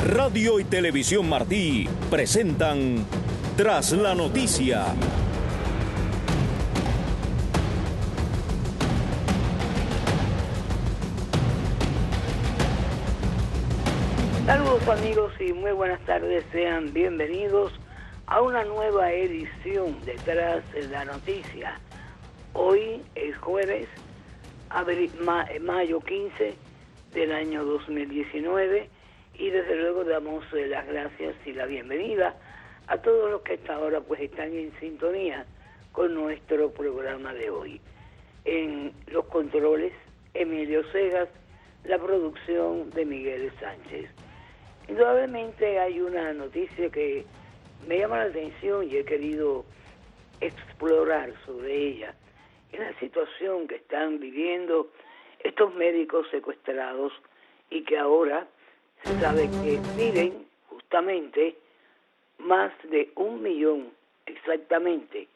Radio y Televisión Martí presentan Tras la Noticia. Saludos amigos y muy buenas tardes, sean bienvenidos a una nueva edición de Tras la Noticia. Hoy es jueves, mayo 15 del año 2019 y desde luego damos las gracias y la bienvenida a todos los que hasta ahora pues están en sintonía con nuestro programa de hoy. En los controles, Emilio Segas, la producción de Miguel Sánchez. Indudablemente hay una noticia que me llama la atención y he querido explorar sobre ella. Es la situación que están viviendo estos médicos secuestrados y que ahora se sabe que piden justamente más de 1 millón, exactamente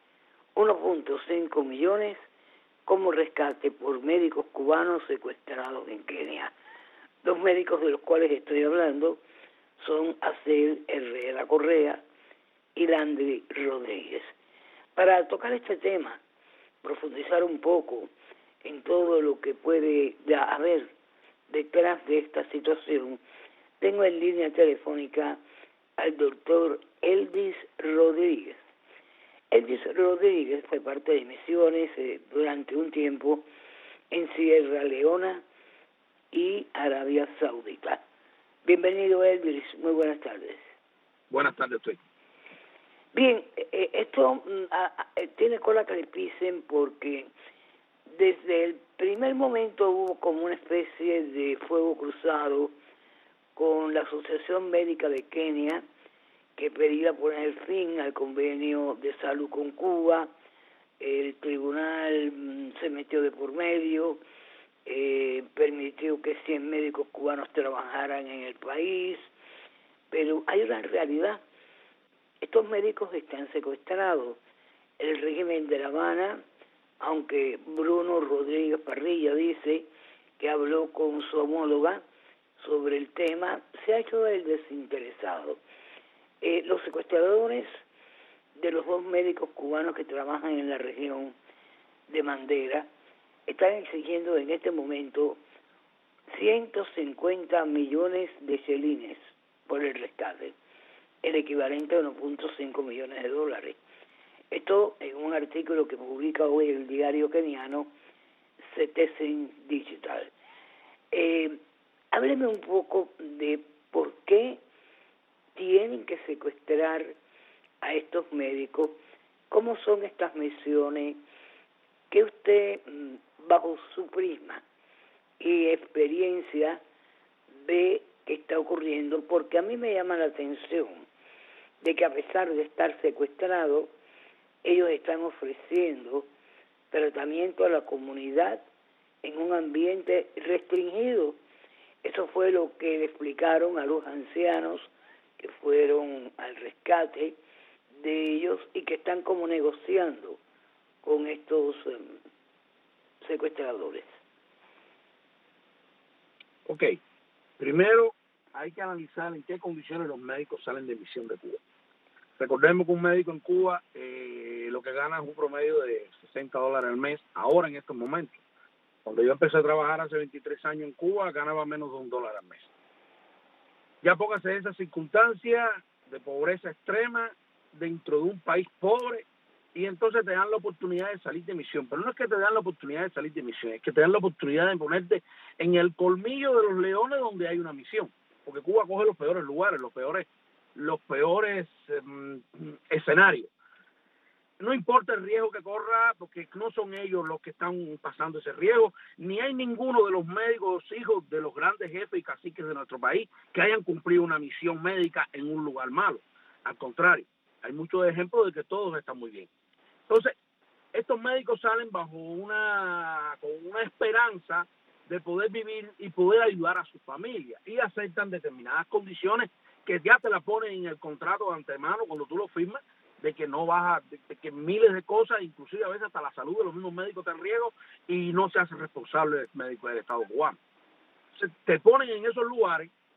1.5 millones como rescate por médicos cubanos secuestrados en Kenia. Los médicos de los cuales estoy hablando son Acel Herrera Correa y Landry Rodríguez. Para tocar este tema, profundizar un poco en todo lo que puede haber detrás de esta situación, tengo en línea telefónica al doctor Eldis Rodríguez. Eldis Rodríguez fue parte de misiones durante un tiempo en Sierra Leona y Arabia Saudita. Bienvenido, Eldis, muy buenas tardes. Buenas tardes a usted. Bien, esto tiene cola que le pisen porque desde el primer momento hubo como una especie de fuego cruzado con la Asociación Médica de Kenia, que pedía poner fin al convenio de salud con Cuba. El tribunal se metió de por medio, permitió que 100 médicos cubanos trabajaran en el país, pero hay una realidad. Estos médicos están secuestrados. El régimen de La Habana, aunque Bruno Rodríguez Parrilla dice que habló con su homóloga sobre el tema, se ha hecho el desinteresado. Los secuestradores de los 2 médicos cubanos que trabajan en la región de Mandera están exigiendo en este momento 150 millones de chelines por el rescate, el equivalente a 1.5 millones de dólares. Esto en un artículo que publica hoy el diario keniano Citizen Digital. Hábleme un poco de por qué tienen que secuestrar a estos médicos, cómo son estas misiones, que usted, bajo su prisma y experiencia, ve que está ocurriendo, porque a mí me llama la atención de que a pesar de estar secuestrados, ellos están ofreciendo tratamiento a la comunidad en un ambiente restringido. Eso fue lo que le explicaron a los ancianos que fueron al rescate de ellos y que están como negociando con estos secuestradores. Ok, primero hay que analizar en qué condiciones los médicos salen de misión de Cuba. Recordemos que un médico en Cuba lo que gana es un promedio de $60 al mes, ahora en estos momentos. Cuando yo empecé a trabajar hace 23 años en Cuba, ganaba menos de $1 al mes. Ya póngase esa circunstancia de pobreza extrema dentro de un país pobre y entonces te dan la oportunidad de salir de misión. Pero no es que te dan la oportunidad de salir de misión, es que te dan la oportunidad de ponerte en el colmillo de los leones donde hay una misión. Porque Cuba coge los peores lugares, los peores escenarios. No importa el riesgo que corra, porque no son ellos los que están pasando ese riesgo, ni hay ninguno de los médicos hijos de los grandes jefes y caciques de nuestro país que hayan cumplido una misión médica en un lugar malo. Al contrario, hay muchos ejemplos de que todos están muy bien. Entonces, estos médicos salen con una esperanza de poder vivir y poder ayudar a su familia y aceptan determinadas condiciones que ya te la ponen en el contrato de antemano cuando tú lo firmas, de que no vas de que miles de cosas, inclusive a veces hasta la salud de los mismos médicos está en riesgo y no se hace responsable el médico del Estado cubano. Te ponen en esos lugares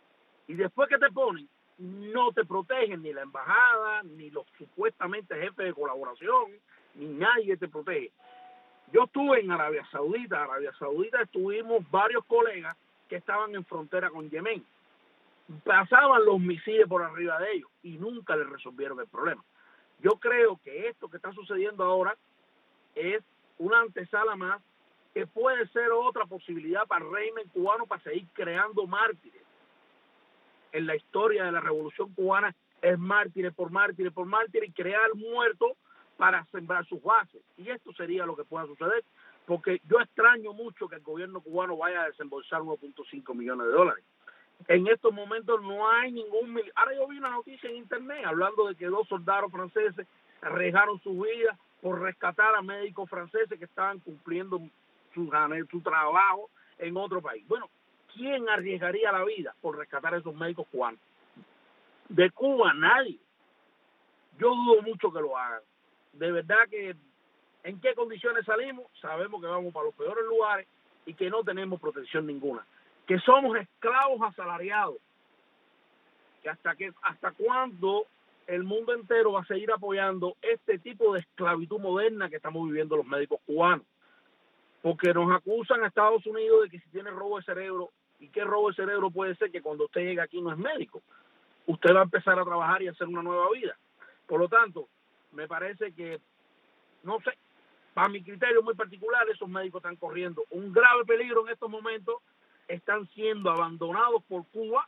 Y después que te ponen, no te protegen ni la embajada, ni los supuestamente jefes de colaboración, ni nadie te protege. Yo estuve en Arabia Saudita. Estuvimos varios colegas que estaban en frontera con Yemen. Pasaban los misiles por arriba de ellos y nunca les resolvieron el problema. Yo creo que esto que está sucediendo ahora es una antesala más, que puede ser otra posibilidad para el régimen cubano para seguir creando mártires. En la historia de la Revolución Cubana es mártires por mártires por mártires y crear muertos para sembrar sus bases. Y esto sería lo que pueda suceder, porque yo extraño mucho que el gobierno cubano vaya a desembolsar 1.5 millones de dólares. En estos momentos no hay ningún... Ahora yo vi una noticia en internet hablando de que 2 soldados franceses arriesgaron sus vidas por rescatar a médicos franceses que estaban cumpliendo su trabajo en otro país. Bueno, ¿quién arriesgaría la vida por rescatar a esos médicos cubanos? De Cuba, nadie. Yo dudo mucho que lo hagan. De verdad que en qué condiciones salimos, sabemos que vamos para los peores lugares y que no tenemos protección ninguna. Que somos esclavos asalariados. Que hasta cuándo el mundo entero va a seguir apoyando este tipo de esclavitud moderna que estamos viviendo los médicos cubanos. Porque nos acusan a Estados Unidos de que si tiene robo de cerebro, ¿y qué robo de cerebro puede ser? Que cuando usted llegue aquí no es médico. Usted va a empezar a trabajar y a hacer una nueva vida. Por lo tanto, me parece que, no sé, para mi criterio muy particular, esos médicos están corriendo un grave peligro en estos momentos, están siendo abandonados por Cuba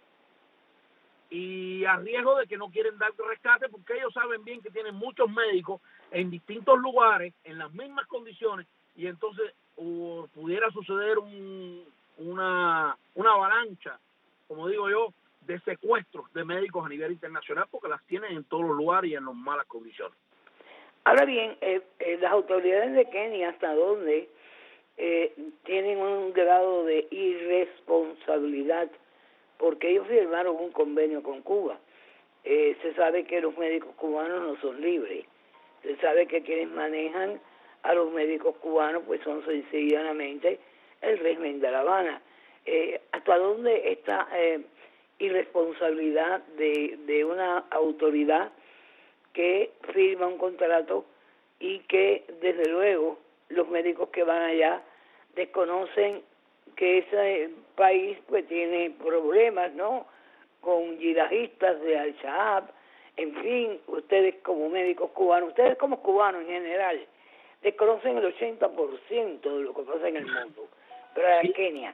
y a riesgo de que no quieren dar rescate, porque ellos saben bien que tienen muchos médicos en distintos lugares, en las mismas condiciones, y entonces pudiera suceder una avalancha, como digo yo, de secuestros de médicos a nivel internacional, porque las tienen en todos los lugares y en las malas condiciones. Ahora bien, las autoridades de Kenia, ¿hasta dónde tienen un grado de irresponsabilidad? Porque ellos firmaron un convenio con Cuba. Se sabe que los médicos cubanos no son libres. Se sabe que quienes manejan a los médicos cubanos pues son sencillamente el régimen de La Habana. ¿Hasta dónde esta irresponsabilidad de una autoridad que firma un contrato y que desde luego los médicos que van allá desconocen que ese país pues tiene problemas, ¿no?, con yihadistas de Al-Shabaab? En fin, ustedes como médicos cubanos, ustedes como cubanos en general, desconocen el 80% de lo que pasa en el mundo. Pero en Kenia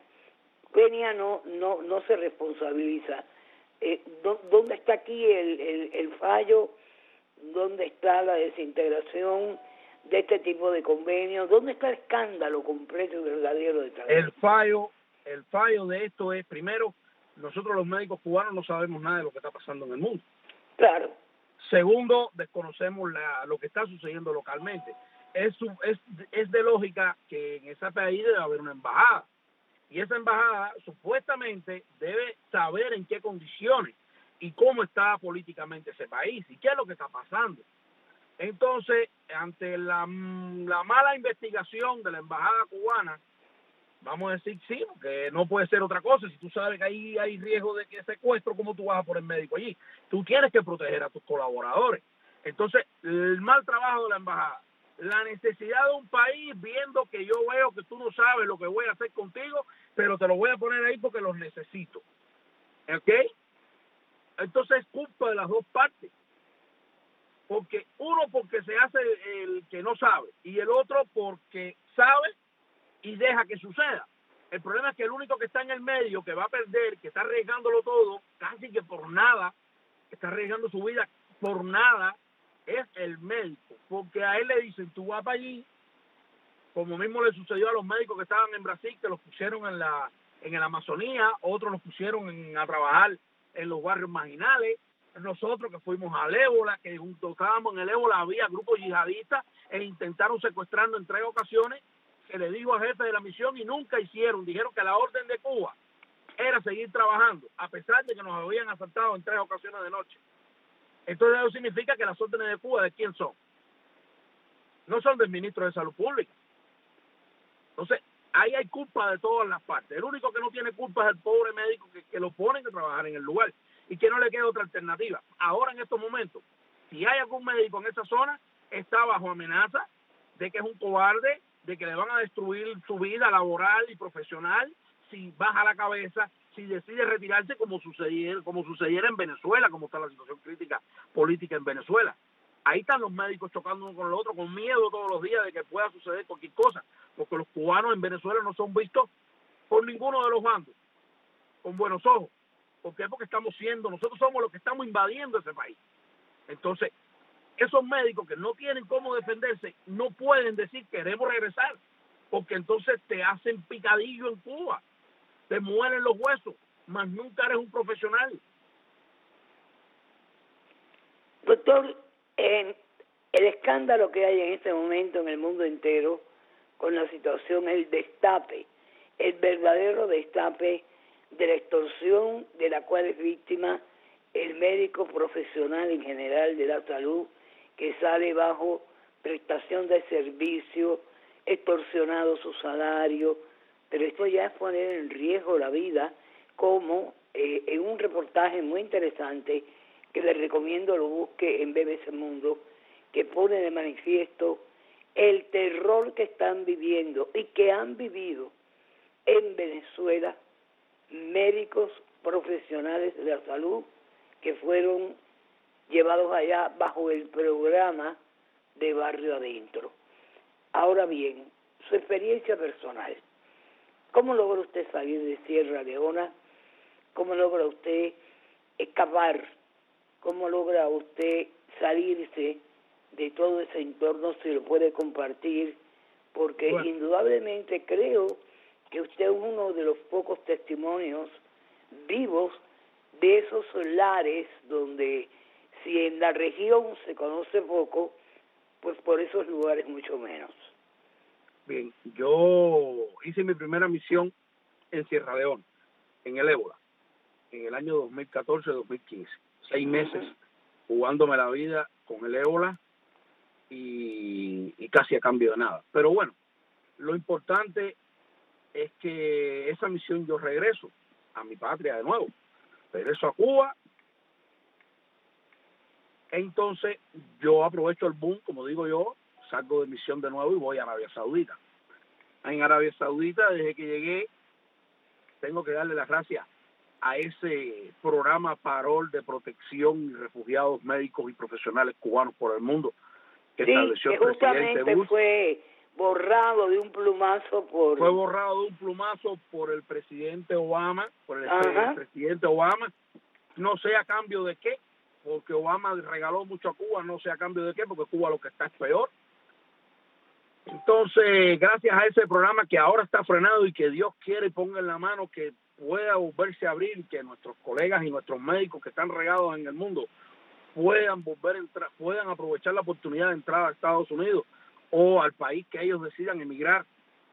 no se responsabiliza. ¿Dónde está aquí el fallo? ¿Dónde está la desintegración de este tipo de convenios? ¿Dónde está el escándalo completo y verdadero de trabajo? El fallo de esto es, primero, nosotros los médicos cubanos no sabemos nada de lo que está pasando en el mundo. Claro. Segundo, desconocemos lo que está sucediendo localmente. Es de lógica que en ese país debe haber una embajada. Y esa embajada supuestamente debe saber en qué condiciones y cómo está políticamente ese país y qué es lo que está pasando. Entonces, ante la mala investigación de la embajada cubana, vamos a decir sí, que no puede ser otra cosa. Si tú sabes que ahí hay riesgo de que secuestro, ¿cómo tú vas a poner médico allí? Tú tienes que proteger a tus colaboradores. Entonces, el mal trabajo de la embajada, la necesidad de un país viendo que yo veo que tú no sabes lo que voy a hacer contigo, pero te lo voy a poner ahí porque los necesito. ¿Ok? Entonces es culpa de las dos partes. Porque uno porque se hace el que no sabe y el otro porque sabe y deja que suceda. El problema es que el único que está en el medio, que va a perder, que está arriesgándolo todo, casi que por nada, que está arriesgando su vida por nada, es el médico. Porque a él le dicen, tú vas para allí, como mismo le sucedió a los médicos que estaban en Brasil, que los pusieron en la Amazonía, otros los pusieron a trabajar en los barrios marginales. Nosotros que fuimos al ébola, que junto estábamos en el ébola, había grupos yihadistas e intentaron secuestrarnos en 3 ocasiones. Se le dijo al jefe de la misión y nunca hicieron. Dijeron que la orden de Cuba era seguir trabajando, a pesar de que nos habían asaltado en 3 ocasiones de noche. Entonces eso significa que las órdenes de Cuba, ¿de quién son? No son del ministro de Salud Pública. Entonces, ahí hay culpa de todas las partes. El único que no tiene culpa es el pobre médico que lo ponen a trabajar en el lugar y que no le queda otra alternativa. Ahora, en estos momentos, si hay algún médico en esa zona, está bajo amenaza de que es un cobarde, de que le van a destruir su vida laboral y profesional si baja la cabeza, si decide retirarse como sucediera en Venezuela, como está la situación crítica política en Venezuela. Ahí están los médicos chocando uno con el otro, con miedo todos los días de que pueda suceder cualquier cosa, porque los cubanos en Venezuela no son vistos por ninguno de los bandos con buenos ojos. ¿Por qué? Porque nosotros somos los que estamos invadiendo ese país. Entonces, esos médicos que no tienen cómo defenderse no pueden decir queremos regresar, porque entonces te hacen picadillo en Cuba, te muelen los huesos, más nunca eres un profesional. Doctor, el escándalo que hay en este momento en el mundo entero con la situación, el destape, el verdadero destape de la extorsión de la cual es víctima el médico profesional en general de la salud, que sale bajo prestación de servicio, extorsionado su salario, pero esto ya es poner en riesgo la vida, como en un reportaje muy interesante que les recomiendo lo busque en BBC Mundo, que pone de manifiesto el terror que están viviendo y que han vivido en Venezuela médicos profesionales de la salud que fueron llevados allá bajo el programa de Barrio Adentro. Ahora bien, su experiencia personal, ¿cómo logra usted salir de Sierra Leona? ¿Cómo logra usted escapar? ¿Cómo logra usted salirse de todo ese entorno, si lo puede compartir? Porque bueno, indudablemente creo que usted es uno de los pocos testimonios vivos de esos lares donde, si en la región se conoce poco, pues por esos lugares mucho menos. Bien, yo hice mi primera misión en Sierra Leona, en el ébola, en el año 2014-2015. 6 meses jugándome la vida con el ébola y casi a cambio de nada. Pero bueno, lo importante es que esa misión yo regreso a mi patria de nuevo. Regreso a Cuba. Entonces yo aprovecho el boom, como digo yo, salgo de misión de nuevo y voy a Arabia Saudita. En Arabia Saudita, desde que llegué, tengo que darle las gracias a ese programa Parol de protección y refugiados médicos y profesionales cubanos por el mundo que estableció el presidente Bush. Fue borrado de un plumazo por el presidente Obama, por el presidente Obama, no sé a cambio de qué, porque Obama regaló mucho a Cuba, no sé a cambio de qué, porque Cuba lo que está es peor. Entonces, gracias a ese programa que ahora está frenado y que Dios quiere y ponga en la mano que pueda volverse a abrir, que nuestros colegas y nuestros médicos que están regados en el mundo puedan volver a entrar, puedan aprovechar la oportunidad de entrar a Estados Unidos o al país que ellos decidan emigrar,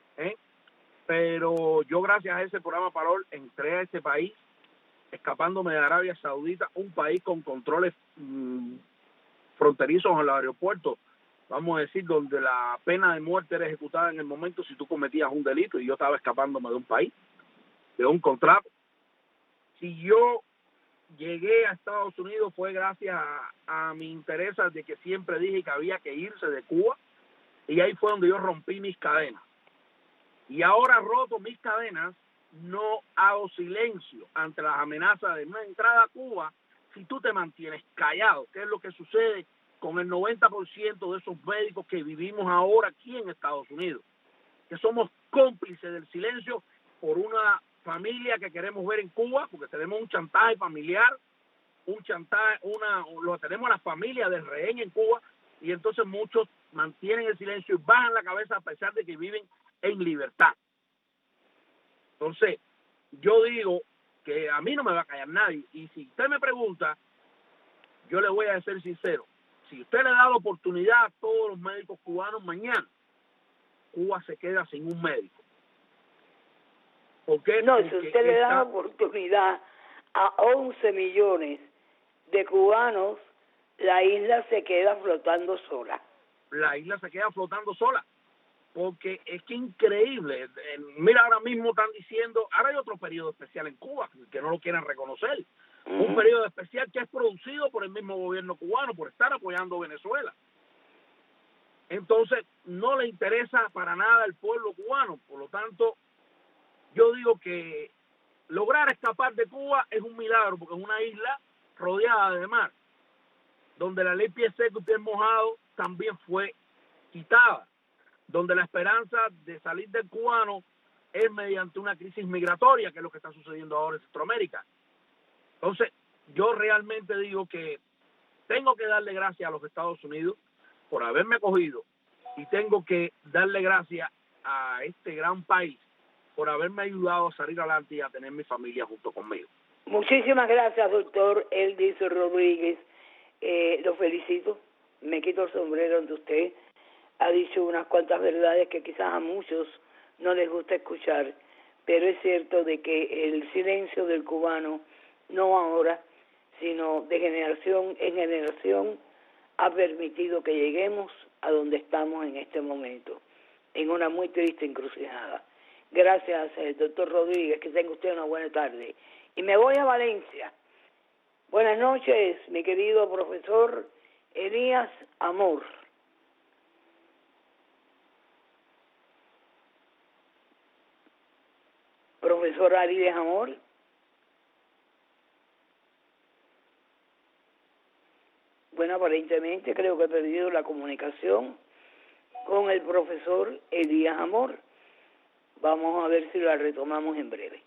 pero yo gracias a ese programa Parol entré a ese país, escapándome de Arabia Saudita, un país con controles fronterizos en los aeropuertos, vamos a decir, donde la pena de muerte era ejecutada en el momento si tú cometías un delito, y yo estaba escapándome de un país, de un contrato. Si yo llegué a Estados Unidos fue gracias a mi interés de que siempre dije que había que irse de Cuba, y ahí fue donde yo rompí mis cadenas. Y ahora roto mis cadenas, no hago silencio ante las amenazas de una entrada a Cuba si tú te mantienes callado, que es lo que sucede con el 90% de esos médicos que vivimos ahora aquí en Estados Unidos, que somos cómplices del silencio por una familia que queremos ver en Cuba, porque tenemos un chantaje familiar, tenemos a la familia de rehén en Cuba, y entonces muchos mantienen el silencio y bajan la cabeza a pesar de que viven en libertad. Entonces, yo digo que a mí no me va a callar nadie, y si usted me pregunta, yo le voy a ser sincero, si usted le da la oportunidad a todos los médicos cubanos mañana, Cuba se queda sin un médico. ¿Por qué? No, si usted le da la oportunidad a 11 millones de cubanos, la isla se queda flotando sola. La isla se queda flotando sola. porque es que increíble. Mira, ahora mismo están diciendo, ahora hay otro periodo especial en Cuba, que no lo quieren reconocer. Un periodo especial que es producido por el mismo gobierno cubano, por estar apoyando a Venezuela. Entonces, no le interesa para nada al pueblo cubano. Por lo tanto, yo digo que lograr escapar de Cuba es un milagro, porque es una isla rodeada de mar, donde la ley pie seco y pie mojado también fue quitada, donde la esperanza de salir del cubano es mediante una crisis migratoria, que es lo que está sucediendo ahora en Centroamérica. Entonces, yo realmente digo que tengo que darle gracias a los Estados Unidos por haberme acogido y tengo que darle gracias a este gran país por haberme ayudado a salir adelante y a tener mi familia junto conmigo. Muchísimas gracias, doctor Eldis Rodríguez. Lo felicito, me quito el sombrero ante usted. Ha dicho unas cuantas verdades que quizás a muchos no les gusta escuchar, pero es cierto de que el silencio del cubano, no ahora, sino de generación en generación, ha permitido que lleguemos a donde estamos en este momento, en una muy triste encrucijada. Gracias, doctor Rodríguez, que tenga usted una buena tarde. Y me voy a Valencia. Buenas noches, mi querido profesor Elías Amor. Profesor Arides Amor. Bueno, aparentemente creo que he perdido la comunicación con el profesor Elías Amor. Vamos a ver si la retomamos en breve.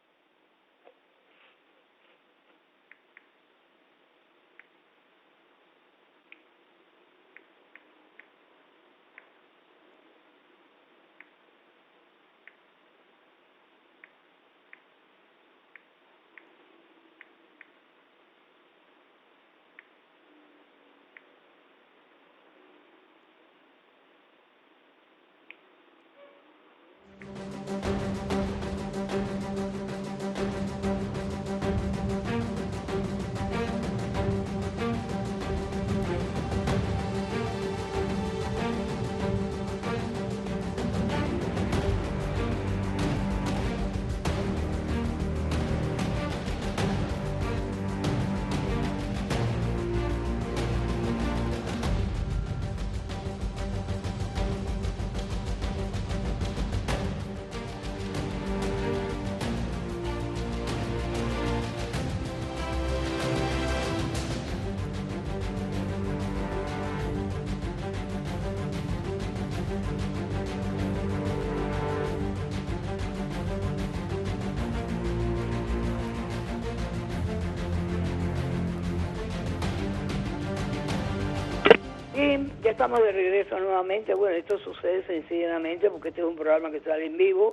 Y ya estamos de regreso nuevamente. Bueno, esto sucede sencillamente porque este es un programa que sale en vivo.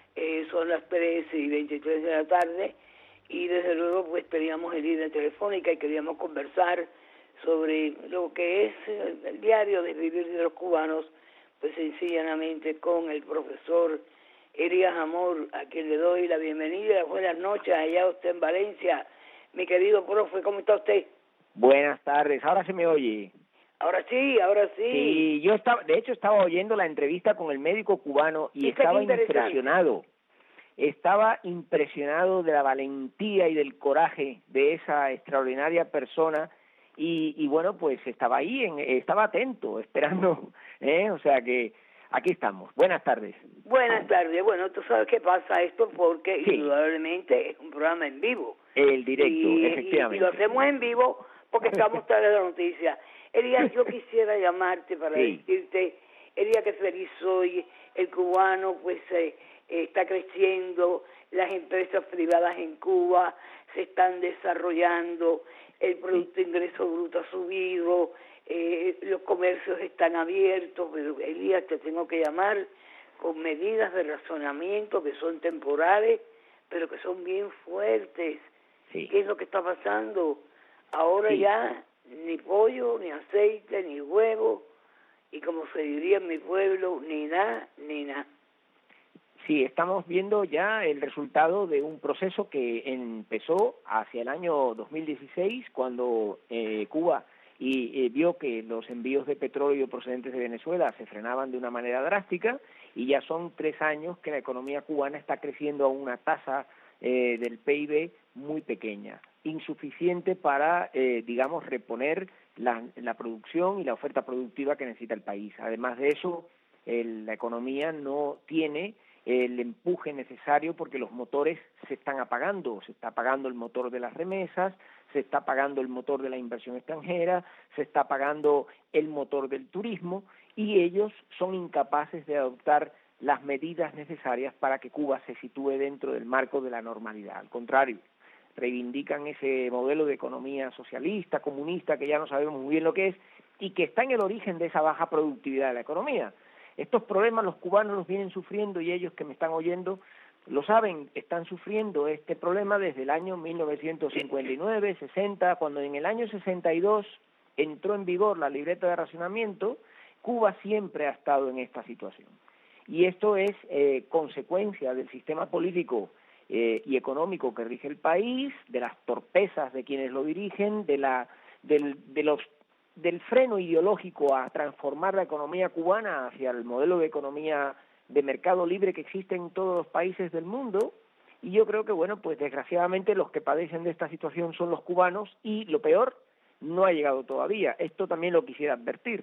Son las 3:23 de la tarde y desde luego pues teníamos el línea telefónica y queríamos conversar sobre lo que es el diario de vivir de los cubanos, pues sencillamente con el profesor Elías Amor, a quien le doy la bienvenida y las buenas noches allá usted en Valencia. Mi querido profe, ¿cómo está usted? Buenas tardes, ahora se me oye. Ahora sí, ahora sí. Sí, yo estaba oyendo la entrevista con el médico cubano y estaba impresionado. Estaba impresionado de la valentía y del coraje de esa extraordinaria persona y bueno, pues estaba ahí, estaba atento, esperando, o sea que aquí estamos. Buenas tardes. Buenas tardes. Bueno, tú sabes qué pasa esto porque sí, indudablemente es un programa en vivo. El directo, efectivamente. Y lo hacemos en vivo porque estamos tras la noticia. Elías, yo quisiera llamarte para decirte, Elías, que feliz soy, el cubano pues está creciendo, las empresas privadas en Cuba se están desarrollando, el Producto Ingreso Bruto ha subido, los comercios están abiertos, pero Elías, te tengo que llamar con medidas de razonamiento que son temporales, pero que son bien fuertes. Sí. ¿Qué es lo que está pasando? Ahora ya ni pollo, ni aceite, ni huevo, y como se diría en mi pueblo, ni nada, ni nada. Sí, estamos viendo ya el resultado de un proceso que empezó hacia el año 2016, cuando Cuba y vio que los envíos de petróleo procedentes de Venezuela se frenaban de una manera drástica, y ya son 3 años que la economía cubana está creciendo a una tasa del PIB muy pequeña, insuficiente para, digamos, reponer la producción y la oferta productiva que necesita el país. Además de eso, la economía no tiene el empuje necesario porque los motores se están apagando. Se está apagando el motor de las remesas, se está apagando el motor de la inversión extranjera, se está apagando el motor del turismo, y ellos son incapaces de adoptar las medidas necesarias para que Cuba se sitúe dentro del marco de la normalidad. Al contrario, reivindican ese modelo de economía socialista, comunista, que ya no sabemos muy bien lo que es, y que está en el origen de esa baja productividad de la economía. Estos problemas los cubanos los vienen sufriendo, y ellos que me están oyendo lo saben, están sufriendo este problema desde el año 1959, 60, cuando en el año 62 entró en vigor la libreta de racionamiento. Cuba siempre ha estado en esta situación. Y esto es consecuencia del sistema político y económico que rige el país, de las torpezas de quienes lo dirigen, del freno ideológico a transformar la economía cubana hacia el modelo de economía de mercado libre que existe en todos los países del mundo. Y yo creo que, bueno, pues desgraciadamente los que padecen de esta situación son los cubanos, y lo peor no ha llegado todavía. Esto también lo quisiera advertir.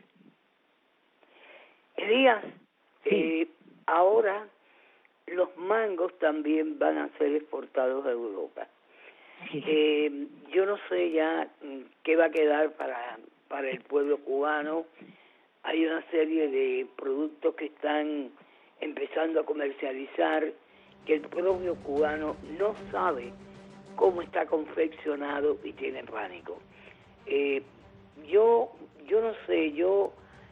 Elías, sí. Ahora los mangos también van a ser exportados a Europa. Sí. Yo no sé ya qué va a quedar para el pueblo cubano. Hay una serie de productos que están empezando a comercializar que el propio cubano no sabe cómo está confeccionado y tiene pánico. Yo no sé, yo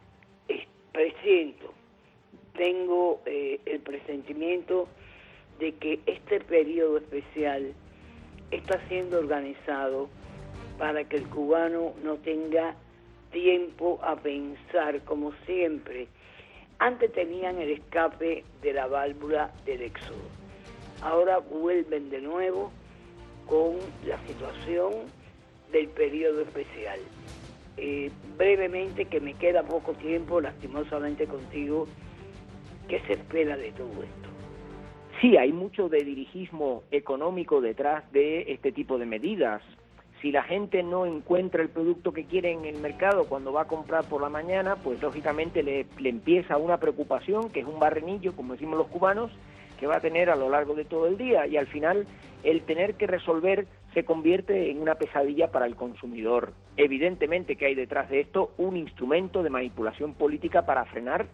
presiento, tengo el presentimiento de que este periodo especial está siendo organizado para que el cubano no tenga tiempo a pensar, como siempre. Antes tenían el escape de la válvula del éxodo. Ahora vuelven de nuevo con la situación del periodo especial. Brevemente, que me queda poco tiempo, lastimosamente contigo, ¿qué se espera de todo esto? Sí, hay mucho de dirigismo económico detrás de este tipo de medidas. Si la gente no encuentra el producto que quiere en el mercado cuando va a comprar por la mañana, pues lógicamente le empieza una preocupación, que es un barrenillo, como decimos los cubanos, que va a tener a lo largo de todo el día, y al final el tener que resolver se convierte en una pesadilla para el consumidor. Evidentemente que hay detrás de esto un instrumento de manipulación política para frenar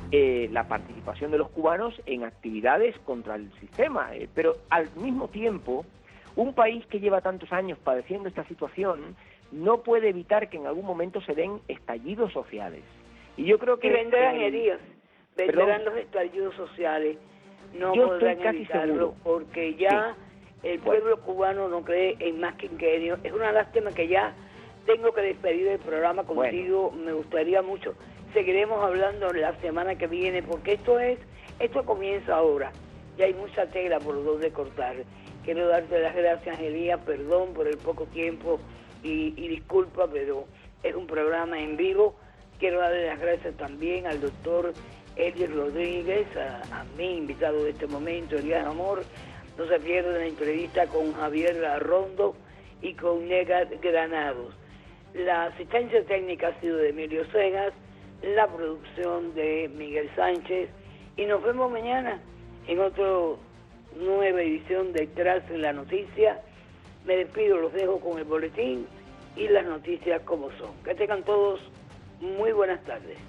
la participación de los cubanos en actividades contra el sistema, pero al mismo tiempo, un país que lleva tantos años padeciendo esta situación no puede evitar que en algún momento se den estallidos sociales. Y yo creo que... Y vendrán heridas, vendrán los estallidos sociales, no podrán evitarlo, porque ya el pueblo cubano no cree en más quinquenio. Es una lástima que ya tengo que despedir el programa contigo, me gustaría mucho. Seguiremos hablando la semana que viene, porque esto comienza ahora, ya hay mucha tela por donde cortar. Quiero darte las gracias, Elías, perdón por el poco tiempo y disculpa, pero es un programa en vivo. Quiero darle las gracias también al doctor Elías Rodríguez, a mi invitado de este momento, Elías Amor. No se pierdan la entrevista con Javier Larrondo y con Negat Granados. La asistencia técnica ha sido de Emilio Segas, la producción de Miguel Sánchez, y nos vemos mañana en otra nueva edición de Tras la Noticia. Me despido, los dejo con el boletín y las noticias como son. Que tengan todos muy buenas tardes.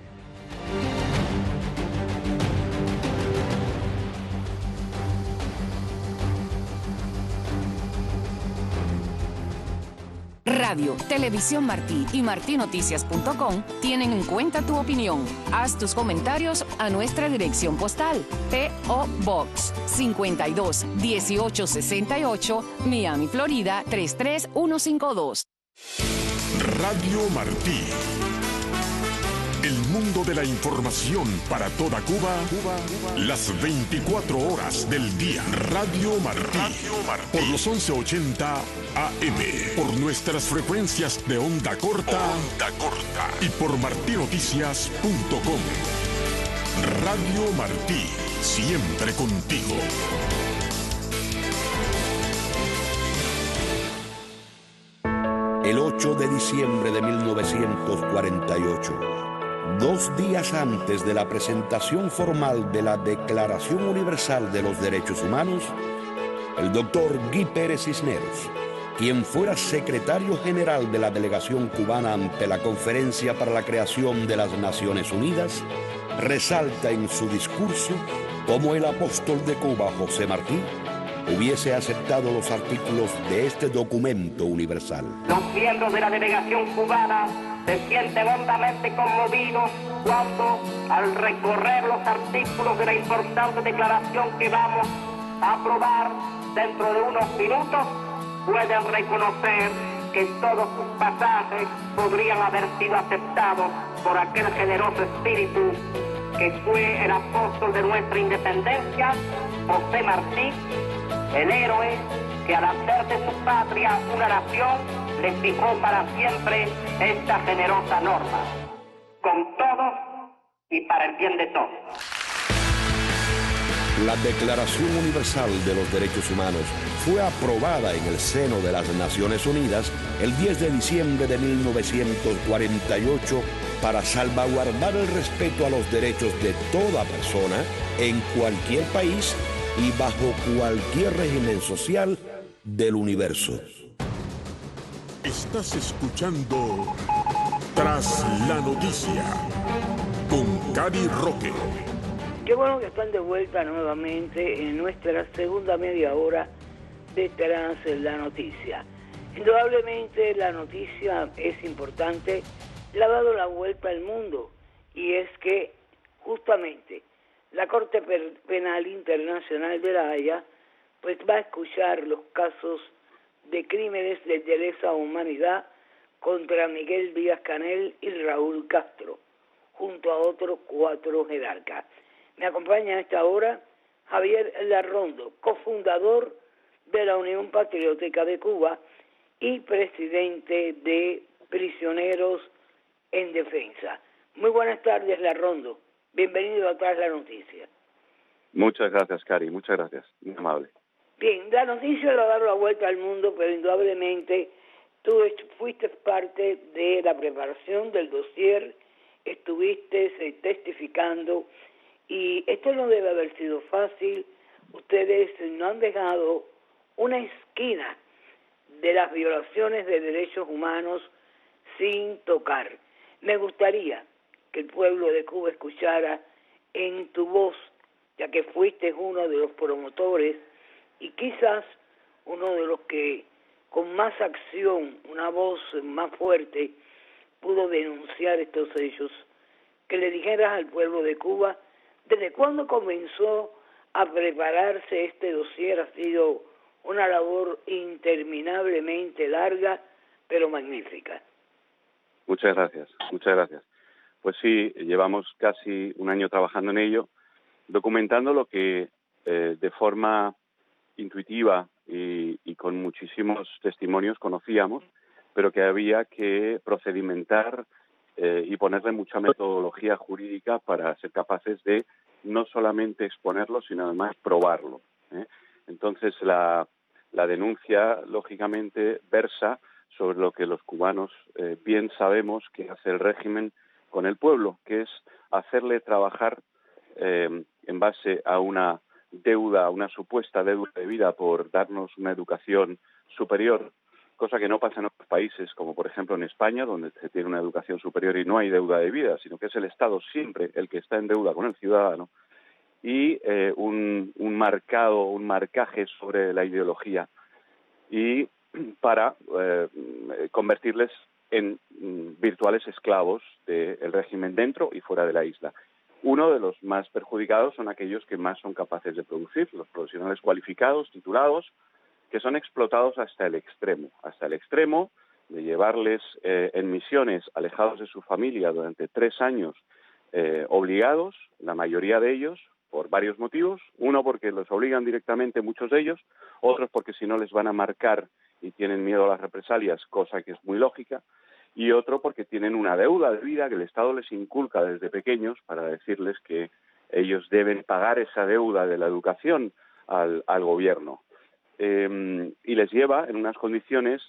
Radio, Televisión Martí y martinoticias.com tienen en cuenta tu opinión. Haz tus comentarios a nuestra dirección postal: P.O. Box 52 1868, Miami, Florida 33152. Radio Martí. El mundo de la información para toda Cuba, las 24 horas del día. Radio Martí, por los 1180 AM, por nuestras frecuencias de onda corta, y por martinoticias.com. Radio Martí, siempre contigo. El 8 de diciembre de 1948, 2 días antes de la presentación formal de la Declaración Universal de los Derechos Humanos, el doctor Guy Pérez Cisneros, quien fuera secretario general de la delegación cubana ante la Conferencia para la Creación de las Naciones Unidas, resalta en su discurso cómo el apóstol de Cuba, José Martí, hubiese aceptado los artículos de este documento universal. Los miembros de la delegación cubana se sienten hondamente conmovidos cuando, al recorrer los artículos de la importante declaración que vamos a aprobar dentro de unos minutos, pueden reconocer que todos sus pasajes podrían haber sido aceptados por aquel generoso espíritu que fue el apóstol de nuestra independencia, José Martí, el héroe que al hacer de su patria una nación le fijó para siempre esta generosa norma, con todos y para el bien de todos. La Declaración Universal de los Derechos Humanos fue aprobada en el seno de las Naciones Unidas el 10 de diciembre de 1948 para salvaguardar el respeto a los derechos de toda persona en cualquier país y bajo cualquier régimen social del universo. Estás escuchando Tras la Noticia con Cady Roque. Qué bueno que están de vuelta nuevamente en nuestra segunda media hora de Tras la Noticia. Indudablemente la noticia es importante, le ha dado la vuelta al mundo, y es que justamente la Corte Penal Internacional de La Haya pues va a escuchar los casos de crímenes de lesa humanidad contra Miguel Díaz-Canel y Raúl Castro, junto a otros 4 jerarcas. Me acompaña a esta hora Javier Larrondo, cofundador de la Unión Patriótica de Cuba y presidente de Prisioneros en Defensa. Muy buenas tardes, Larrondo. Bienvenido a Tras la Noticia. Muchas gracias, Cari. Muchas gracias. Muy amable. Bien, la noticia le ha dado la vuelta al mundo, pero indudablemente tú fuiste parte de la preparación del dossier, estuviste testificando, y esto no debe haber sido fácil. Ustedes no han dejado una esquina de las violaciones de derechos humanos sin tocar. Me gustaría que el pueblo de Cuba escuchara en tu voz, ya que fuiste uno de los promotores y quizás uno de los que con más acción, una voz más fuerte, pudo denunciar estos hechos, que le dijeras al pueblo de Cuba desde cuándo comenzó a prepararse este dossier. Ha sido una labor interminablemente larga, pero magnífica. Muchas gracias, muchas gracias. Pues sí, llevamos casi un año trabajando en ello, documentando lo que de forma intuitiva y con muchísimos testimonios conocíamos, pero que había que procedimentar y ponerle mucha metodología jurídica para ser capaces de no solamente exponerlo, sino además probarlo. Entonces la denuncia, lógicamente, versa sobre lo que los cubanos bien sabemos que hace el régimen con el pueblo, que es hacerle trabajar en base a una deuda, una supuesta deuda de vida por darnos una educación superior, cosa que no pasa en otros países, como por ejemplo en España, donde se tiene una educación superior y no hay deuda de vida, sino que es el Estado siempre el que está en deuda con el ciudadano, y un marcaje sobre la ideología, y para convertirles en virtuales esclavos del régimen dentro y fuera de la isla. Uno de los más perjudicados son aquellos que más son capaces de producir, los profesionales cualificados, titulados, que son explotados hasta el extremo de llevarles en misiones alejados de su familia durante 3 años obligados, la mayoría de ellos, por varios motivos. Uno, porque los obligan directamente muchos de ellos, otros porque si no les van a marcar y tienen miedo a las represalias, cosa que es muy lógica, y otro porque tienen una deuda de vida que el Estado les inculca desde pequeños para decirles que ellos deben pagar esa deuda de la educación al gobierno. Y les lleva en unas condiciones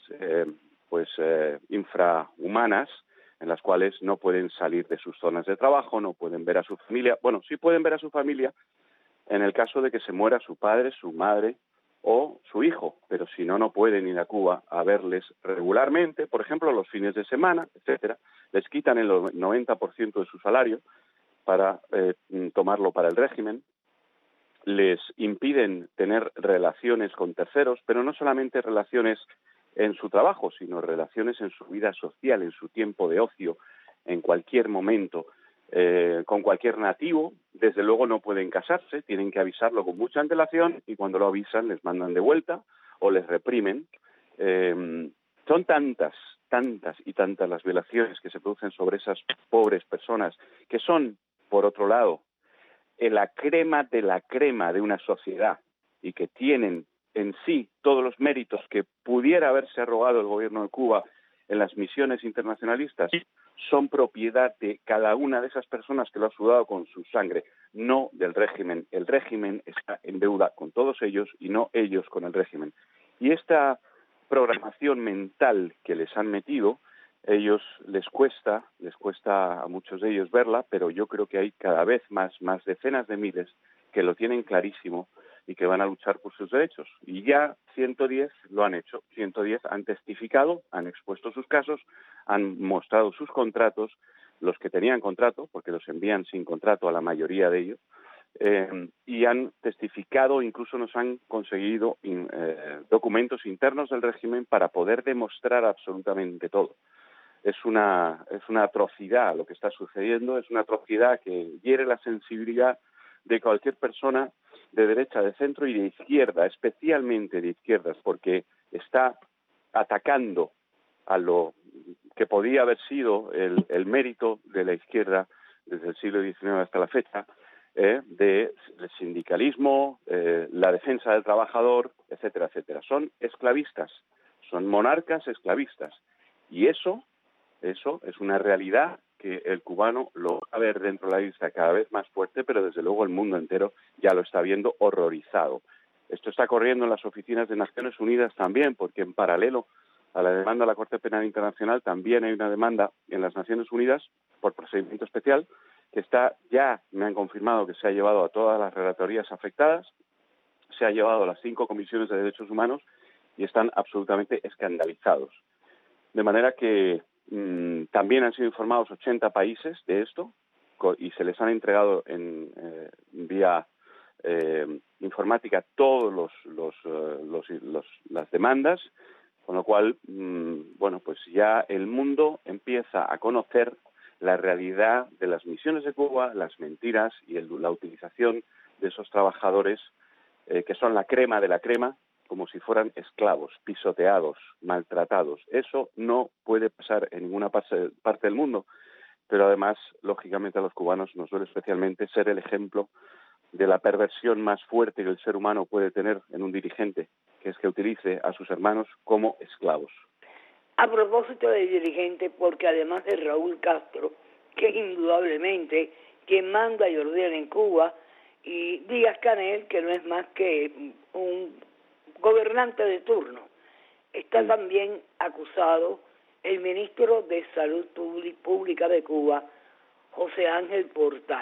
infrahumanas, en las cuales no pueden salir de sus zonas de trabajo, no pueden ver a su familia. Bueno, sí pueden ver a su familia en el caso de que se muera su padre, su madre o su hijo, pero si no, no pueden ir a Cuba a verles regularmente, por ejemplo, los fines de semana, etcétera. Les quitan el 90% de su salario para tomarlo para el régimen. Les impiden tener relaciones con terceros, pero no solamente relaciones en su trabajo, sino relaciones en su vida social, en su tiempo de ocio, en cualquier momento, con cualquier nativo. Desde luego no pueden casarse, tienen que avisarlo con mucha antelación y cuando lo avisan les mandan de vuelta o les reprimen. Son tantas y tantas las violaciones que se producen sobre esas pobres personas, que son, por otro lado, la crema de una sociedad y que tienen en sí todos los méritos que pudiera haberse arrogado el gobierno de Cuba en las misiones internacionalistas, son propiedad de cada una de esas personas que lo ha sudado con su sangre, no del régimen. El régimen está en deuda con todos ellos y no ellos con el régimen. Y esta programación mental que les han metido, les cuesta a muchos de ellos verla, pero yo creo que hay cada vez más decenas de miles que lo tienen clarísimo y que van a luchar por sus derechos. Y ya 110 lo han hecho, 110 han testificado, han expuesto sus casos, han mostrado sus contratos, los que tenían contrato, porque los envían sin contrato a la mayoría de ellos, y han testificado, incluso nos han conseguido documentos internos del régimen para poder demostrar absolutamente todo. Es una atrocidad lo que está sucediendo, es una atrocidad que hiere la sensibilidad de cualquier persona de derecha, de centro y de izquierda, especialmente de izquierdas, porque está atacando a lo que podía haber sido el mérito de la izquierda desde el siglo XIX hasta la fecha, del sindicalismo, la defensa del trabajador, etcétera, etcétera. Son esclavistas, son monarcas esclavistas, y eso es una realidad que el cubano lo va a ver dentro de la isla cada vez más fuerte, pero desde luego el mundo entero ya lo está viendo horrorizado. Esto está corriendo en las oficinas de Naciones Unidas también, porque en paralelo a la demanda a la Corte Penal Internacional también hay una demanda en las Naciones Unidas por procedimiento especial que me han confirmado que se ha llevado a todas las relatorías afectadas, se ha llevado a las 5 comisiones de derechos humanos y están absolutamente escandalizados. De manera que también han sido informados 80 países de esto y se les han entregado vía informática todos las demandas, con lo cual, pues ya el mundo empieza a conocer la realidad de las misiones de Cuba, las mentiras y la utilización de esos trabajadores que son la crema de la crema, como si fueran esclavos, pisoteados, maltratados. Eso no puede pasar en ninguna parte del mundo, pero además, lógicamente, a los cubanos nos duele especialmente ser el ejemplo de la perversión más fuerte que el ser humano puede tener en un dirigente, que es que utilice a sus hermanos como esclavos. A propósito del dirigente, porque además de Raúl Castro, que es indudablemente quien manda y ordena en Cuba, y Díaz-Canel, que no es más que un gobernante de turno, está también acusado el ministro de Salud Pública de Cuba, José Ángel Portal,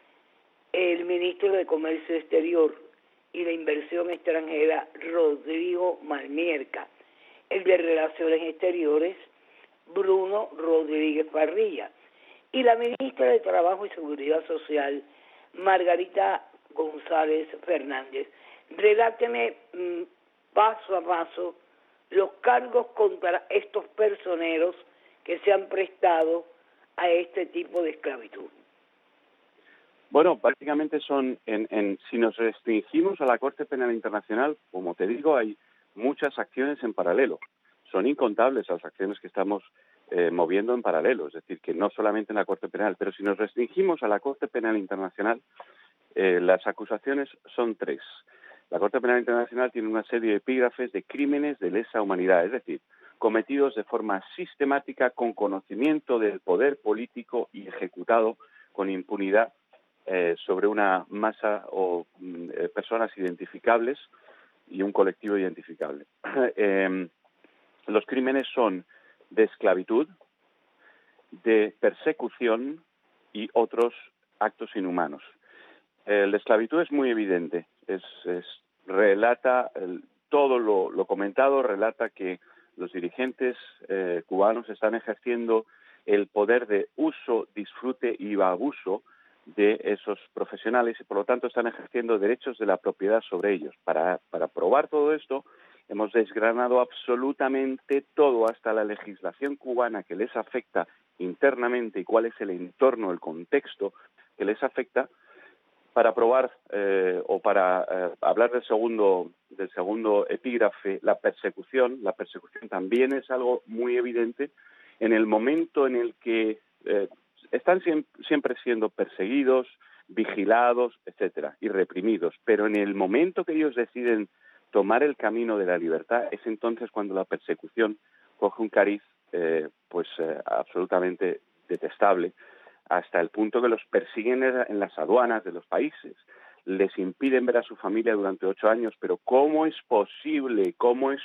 el ministro de Comercio Exterior y de Inversión Extranjera, Rodrigo Malmierca, el de Relaciones Exteriores, Bruno Rodríguez Parrilla, y la ministra de Trabajo y Seguridad Social, Margarita González Fernández. Redáteme paso a paso los cargos contra estos personeros que se han prestado a este tipo de esclavitud. Bueno, básicamente son, si nos restringimos a la Corte Penal Internacional, como te digo, hay muchas acciones en paralelo. son incontables las acciones que estamos moviendo en paralelo, es decir, que no solamente en la Corte Penal, pero si nos restringimos a la Corte Penal Internacional, las acusaciones son 3. La Corte Penal Internacional tiene una serie de epígrafes de crímenes de lesa humanidad, es decir, cometidos de forma sistemática con conocimiento del poder político y ejecutado con impunidad sobre una masa o personas identificables y un colectivo identificable. Los crímenes son de esclavitud, de persecución y otros actos inhumanos. La esclavitud es muy evidente, relata todo lo comentado, relata que los dirigentes cubanos están ejerciendo el poder de uso, disfrute y abuso de esos profesionales y por lo tanto están ejerciendo derechos de la propiedad sobre ellos. Para probar todo esto hemos desgranado absolutamente todo, hasta la legislación cubana que les afecta internamente y cuál es el entorno, el contexto que les afecta, para probar o para hablar del segundo epígrafe, la persecución. La persecución también es algo muy evidente en el momento en el que están siempre siendo perseguidos, vigilados, etcétera, y reprimidos, pero en el momento que ellos deciden tomar el camino de la libertad, es entonces cuando la persecución coge un cariz absolutamente detestable, hasta el punto que los persiguen en las aduanas de los países, les impiden ver a su familia durante 8 años, pero ¿cómo es posible,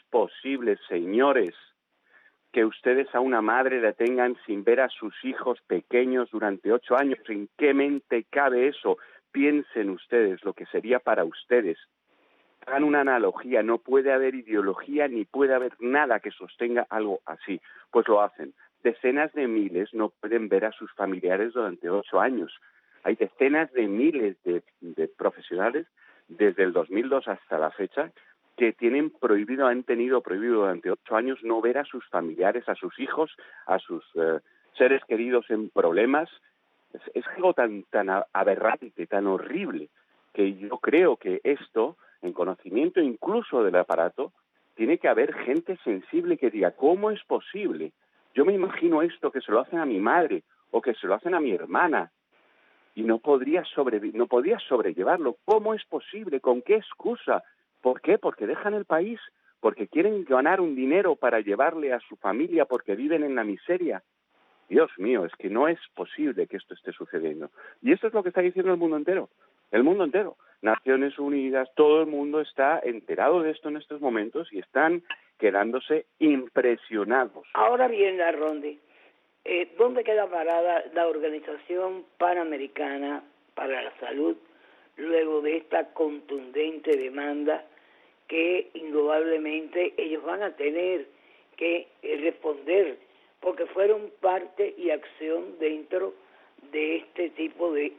señores, que ustedes a una madre la tengan sin ver a sus hijos pequeños durante 8 años? ¿En qué mente cabe eso? Piensen ustedes lo que sería para ustedes. Hagan una analogía, no puede haber ideología ni puede haber nada que sostenga algo así. Pues lo hacen. Decenas de miles no pueden ver a sus familiares durante 8 años. Hay decenas de miles de profesionales desde el 2002 hasta la fecha que han tenido prohibido durante 8 años no ver a sus familiares, a sus hijos, a sus seres queridos en problemas. Es algo tan aberrante, tan horrible, que yo creo que esto, en conocimiento incluso del aparato, tiene que haber gente sensible que diga, ¿cómo es posible? Yo me imagino esto que se lo hacen a mi madre o que se lo hacen a mi hermana y no podría sobrellevarlo. ¿Cómo es posible? ¿Con qué excusa? ¿Por qué? Porque dejan el país, porque quieren ganar un dinero para llevarle a su familia, porque viven en la miseria. Dios mío, es que no es posible que esto esté sucediendo. Y esto es lo que está diciendo el mundo entero. El mundo entero. Naciones Unidas, todo el mundo está enterado de esto en estos momentos y están quedándose impresionados. Ahora bien, Larrondi, ¿dónde queda parada la Organización Panamericana para la Salud luego de esta contundente demanda que indudablemente ellos van a tener que responder, porque fueron parte y acción dentro de este tipo de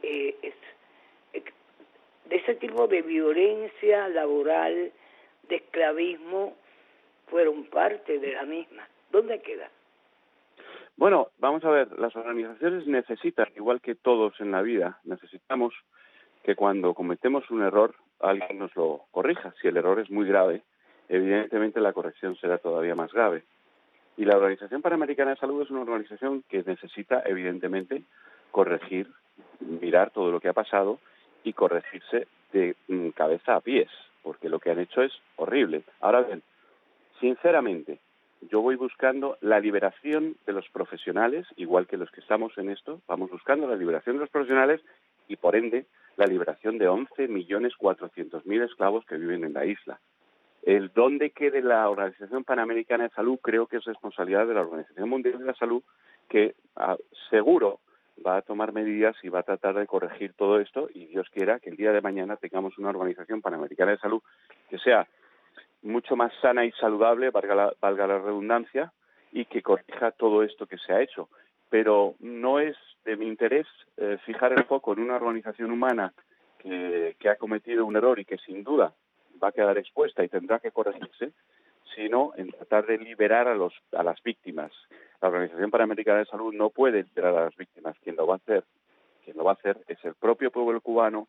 ese tipo de violencia laboral, de esclavismo, fueron parte de la misma? ¿Dónde queda? Bueno, vamos a ver, las organizaciones necesitan, igual que todos en la vida, necesitamos que cuando cometemos un error, alguien nos lo corrija. Si el error es muy grave, evidentemente la corrección será todavía más grave. Y la Organización Panamericana de Salud es una organización que necesita, evidentemente, corregir, mirar todo lo que ha pasado y corregirse de cabeza a pies, porque lo que han hecho es horrible. Ahora bien, sinceramente, yo voy buscando la liberación de los profesionales, igual que los que estamos en esto, vamos buscando la liberación de los profesionales y, por ende, la liberación de 11.400.000 esclavos que viven en la isla. El dónde quede la Organización Panamericana de Salud creo que es responsabilidad de la Organización Mundial de la Salud, que seguro va a tomar medidas y va a tratar de corregir todo esto, y Dios quiera que el día de mañana tengamos una Organización Panamericana de Salud que sea mucho más sana y saludable, valga la redundancia, y que corrija todo esto que se ha hecho. Pero no es de mi interés fijar el foco en una organización humana que ha cometido un error y que sin duda va a quedar expuesta y tendrá que corregirse, sino en tratar de liberar a las víctimas. La Organización Panamericana de Salud no puede liberar a las víctimas. Quien lo va a hacer es el propio pueblo cubano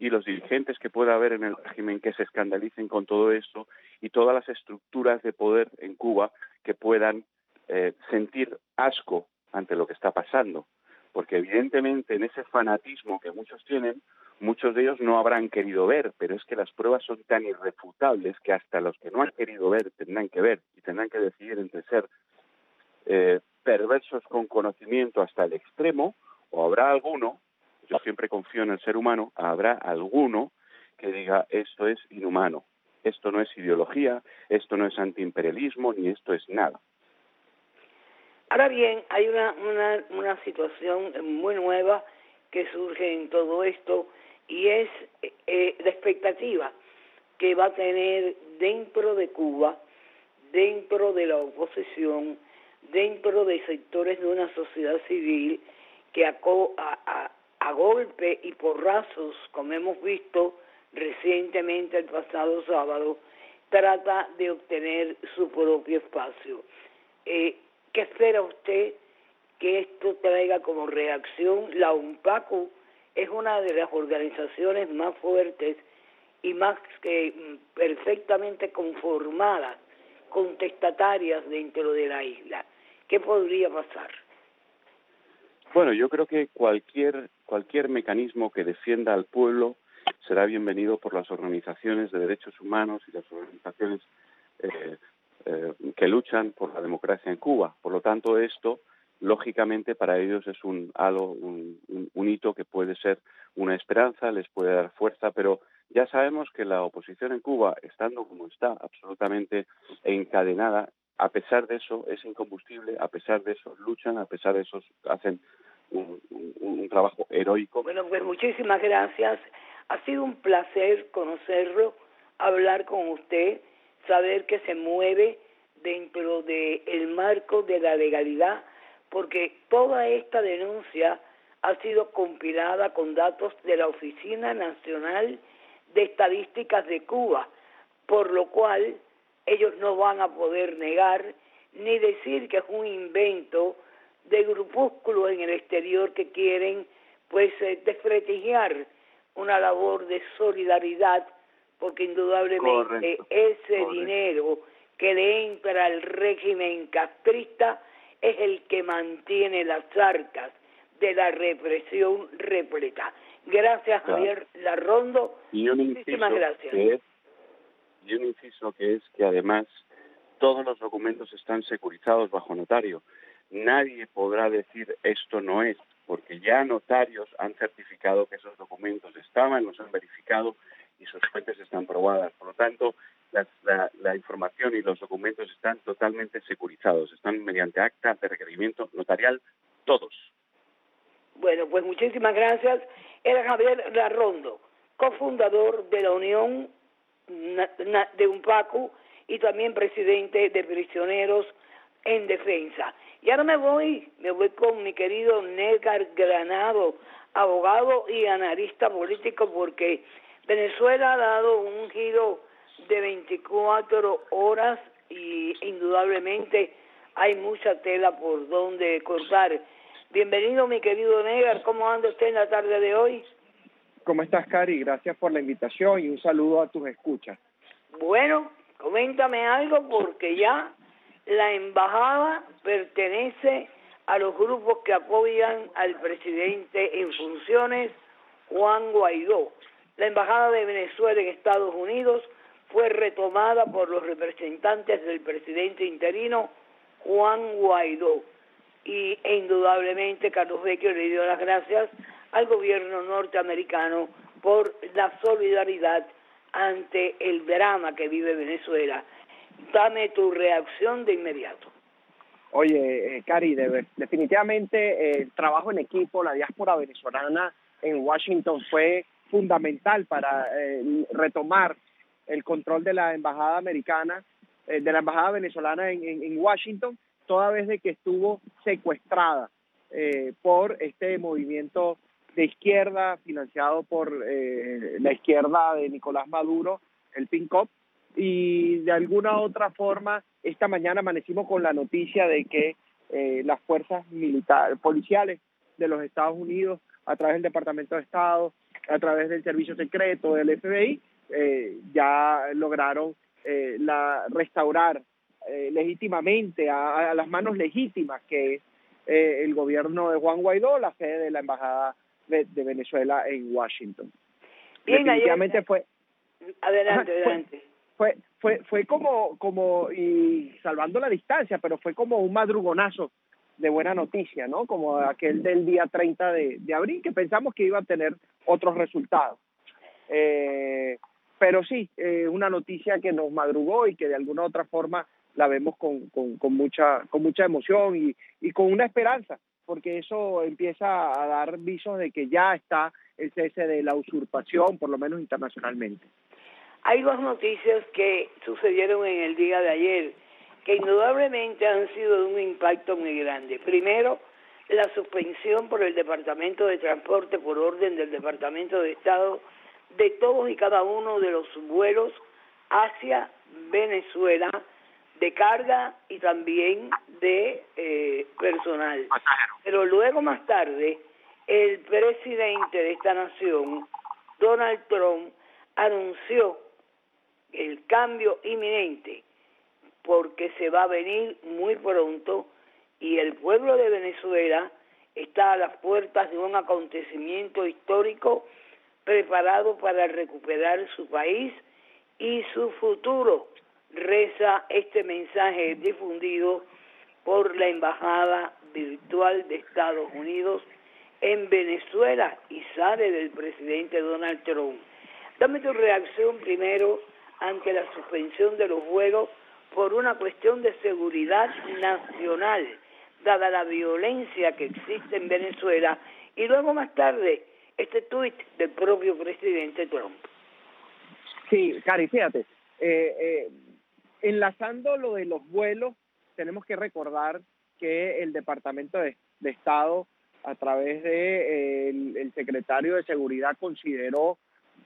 y los dirigentes que pueda haber en el régimen que se escandalicen con todo esto y todas las estructuras de poder en Cuba que puedan sentir asco ante lo que está pasando. Porque evidentemente en ese fanatismo que muchos tienen, muchos de ellos no habrán querido ver, pero es que las pruebas son tan irrefutables que hasta los que no han querido ver tendrán que ver y tendrán que decidir entre ser perversos con conocimiento hasta el extremo, o habrá alguno, yo siempre confío en el ser humano, habrá alguno que diga esto es inhumano, esto no es ideología, esto no es antiimperialismo, ni esto es nada. Ahora bien, hay una situación muy nueva que surge en todo esto y es la expectativa que va a tener dentro de Cuba, dentro de la oposición, dentro de sectores de una sociedad civil que a golpe y porrazos, como hemos visto recientemente el pasado sábado, trata de obtener su propio espacio. ¿Qué espera usted que esto traiga como reacción? La UNPACU es una de las organizaciones más fuertes y más que perfectamente conformadas, contestatarias dentro de la isla. ¿Qué podría pasar? Bueno, yo creo que cualquier mecanismo que defienda al pueblo será bienvenido por las organizaciones de derechos humanos y las organizaciones que luchan por la democracia en Cuba. Por lo tanto, esto, lógicamente, para ellos es un hito que puede ser una esperanza, les puede dar fuerza, pero ya sabemos que la oposición en Cuba, estando como está, absolutamente encadenada, a pesar de eso es incombustible, a pesar de eso luchan, a pesar de eso hacen un trabajo heroico. Bueno, pues muchísimas gracias. Ha sido un placer conocerlo, hablar con usted, saber que se mueve dentro del marco de la legalidad, porque toda esta denuncia ha sido compilada con datos de la Oficina Nacional de Estadísticas de Cuba, por lo cual ellos no van a poder negar ni decir que es un invento de grupúsculos en el exterior que quieren pues desprestigiar una labor de solidaridad, porque indudablemente ese dinero que le entra al régimen castrista es el que mantiene las arcas de la represión repleta. Gracias, Javier Larrondo. Muchísimas gracias. Y un inciso que es que además todos los documentos están securizados bajo notario. Nadie podrá decir esto no es, porque ya notarios han certificado que esos documentos estaban, los han verificado y sus fuentes están probadas. Por lo tanto, la información y los documentos están totalmente securizados, están mediante acta de requerimiento notarial, todos. Bueno, pues muchísimas gracias. Era Javier Larrondo, cofundador de la Unión de UNPACU y también presidente de Prisioneros en Defensa. Y ahora me voy con mi querido Nedgar Granado, abogado y analista político, porque Venezuela ha dado un giro de 24 horas y indudablemente hay mucha tela por donde cortar. Bienvenido, mi querido Nedgar, ¿cómo anda usted en la tarde de hoy? ¿Cómo estás, Cari? Gracias por la invitación y un saludo a tus escuchas. Bueno, coméntame algo, porque ya la embajada pertenece a los grupos que apoyan al presidente en funciones, Juan Guaidó. La embajada de Venezuela en Estados Unidos fue retomada por los representantes del presidente interino, Juan Guaidó. E indudablemente Carlos Vecchio le dio las gracias al gobierno norteamericano por la solidaridad ante el drama que vive Venezuela. Dame tu reacción de inmediato. Oye, Cari, definitivamente el trabajo en equipo, la diáspora venezolana en Washington fue fundamental para retomar el control de la embajada americana, de la embajada venezolana en Washington, toda vez de que estuvo secuestrada por este movimiento de izquierda financiado por la izquierda de Nicolás Maduro, el PINCOP, y de alguna otra forma esta mañana amanecimos con la noticia de que las fuerzas policiales de los Estados Unidos, a través del Departamento de Estado, a través del servicio secreto del FBI, ya lograron restaurar legítimamente a las manos legítimas que es el gobierno de Juan Guaidó, la sede de la embajada de Venezuela en Washington. Bien, definitivamente fue adelante. Fue como y salvando la distancia, pero fue como un madrugonazo de buena noticia, ¿no? Como aquel del día 30 de abril, que pensamos que iba a tener otros resultados. Pero sí, una noticia que nos madrugó y que de alguna u otra forma la vemos con mucha emoción y con una esperanza, porque eso empieza a dar visos de que ya está el cese de la usurpación, por lo menos internacionalmente. Hay dos noticias que sucedieron en el día de ayer que indudablemente han sido de un impacto muy grande. Primero, la suspensión por el Departamento de Transporte, por orden del Departamento de Estado, de todos y cada uno de los vuelos hacia Venezuela, de carga y también de personal. Pero luego, más tarde, el presidente de esta nación, Donald Trump, anunció el cambio inminente, porque se va a venir muy pronto y el pueblo de Venezuela está a las puertas de un acontecimiento histórico preparado para recuperar su país y su futuro. Reza este mensaje difundido por la Embajada Virtual de Estados Unidos en Venezuela y sale del presidente Donald Trump. Dame tu reacción primero ante la suspensión de los vuelos por una cuestión de seguridad nacional, dada la violencia que existe en Venezuela, y luego más tarde este tuit del propio presidente Trump. Sí, Cari, fíjate, enlazando lo de los vuelos, tenemos que recordar que el Departamento de Estado, a través de el secretario de Seguridad, consideró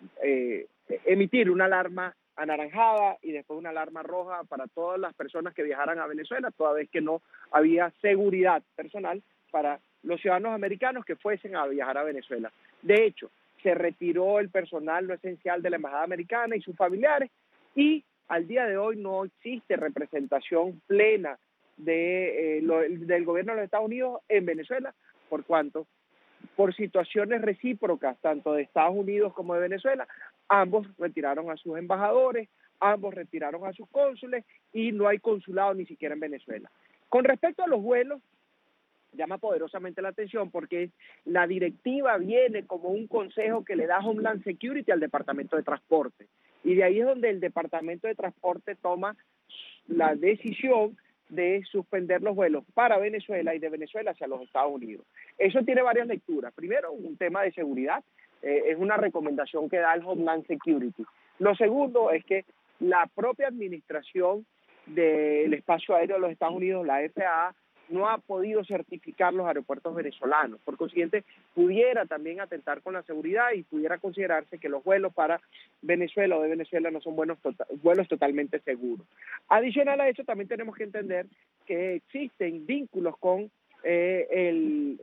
emitir una alarma anaranjada y después una alarma roja para todas las personas que viajaran a Venezuela, toda vez que no había seguridad personal para los ciudadanos americanos que fuesen a viajar a Venezuela. De hecho, se retiró el personal no esencial de la Embajada Americana y sus familiares, y al día de hoy no existe representación plena del gobierno de los Estados Unidos en Venezuela, por cuanto, por situaciones recíprocas, tanto de Estados Unidos como de Venezuela, ambos retiraron a sus embajadores, ambos retiraron a sus cónsules y no hay consulado ni siquiera en Venezuela. Con respecto a los vuelos, llama poderosamente la atención porque la directiva viene como un consejo que le da Homeland Security al Departamento de Transporte. Y de ahí es donde el Departamento de Transporte toma la decisión de suspender los vuelos para Venezuela y de Venezuela hacia los Estados Unidos. Eso tiene varias lecturas. Primero, un tema de seguridad. Es una recomendación que da el Homeland Security. Lo segundo es que la propia administración del espacio aéreo de los Estados Unidos, la FAA, no ha podido certificar los aeropuertos venezolanos. Por consiguiente, pudiera también atentar con la seguridad y pudiera considerarse que los vuelos para Venezuela o de Venezuela no son vuelos totalmente seguros. Adicional a eso, también tenemos que entender que existen vínculos con el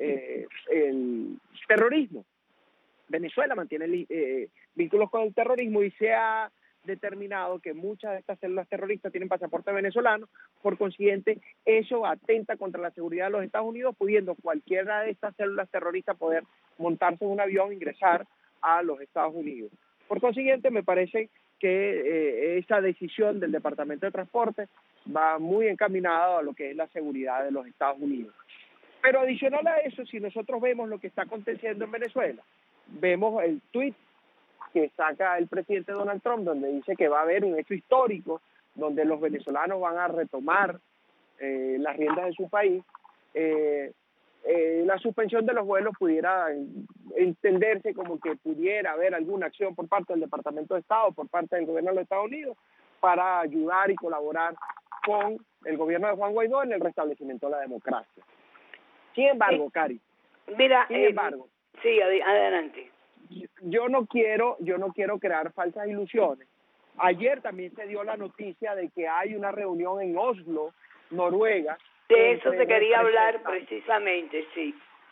terrorismo. Venezuela mantiene vínculos con el terrorismo y se ha determinado que muchas de estas células terroristas tienen pasaporte venezolano. Por consiguiente, eso atenta contra la seguridad de los Estados Unidos, pudiendo cualquiera de estas células terroristas poder montarse en un avión e ingresar a los Estados Unidos. Por consiguiente, me parece que esa decisión del Departamento de Transporte va muy encaminada a lo que es la seguridad de los Estados Unidos. Pero adicional a eso, si nosotros vemos lo que está aconteciendo en Venezuela, vemos el tuit que saca el presidente Donald Trump, donde dice que va a haber un hecho histórico, donde los venezolanos van a retomar las riendas de su país. La suspensión de los vuelos pudiera entenderse como que pudiera haber alguna acción por parte del Departamento de Estado, por parte del gobierno de los Estados Unidos, para ayudar y colaborar con el gobierno de Juan Guaidó en el restablecimiento de la democracia. Sin embargo, Cari, mira, sin embargo, sí, adelante. Yo no quiero crear falsas ilusiones. Ayer también se dio la noticia de que hay una reunión en Oslo, Noruega. De eso te quería hablar precisamente, sí.